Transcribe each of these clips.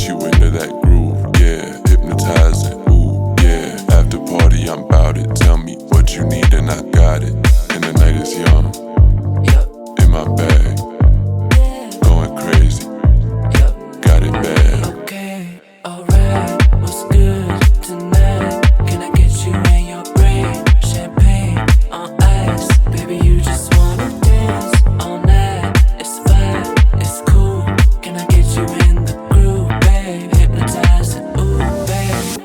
get you into that groove, yeah. Hypnotizing, ooh, yeah. After party, I'm bout it. Tell me what you need and I got it. And the night is young, in my bag, going crazy, got it bad. Okay, alright, what's good tonight? Can I get you in your brain? Champagne on ice, baby, you just wanna dance all night. It's fine, it's cool. Can I get you in the groove, babe? Hypnotizing, ooh, babe.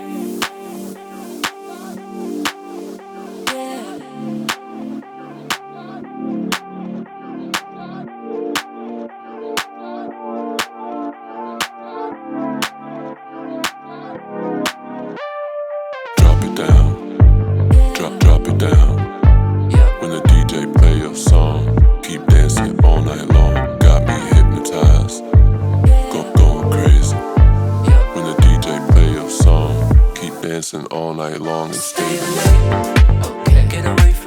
Drop it down, drop it down. When the DJ play your song, keep dancing all night long. Got me hypnotized, going crazy. When the DJ play your song, keep dancing all night long and stay. Okay, get away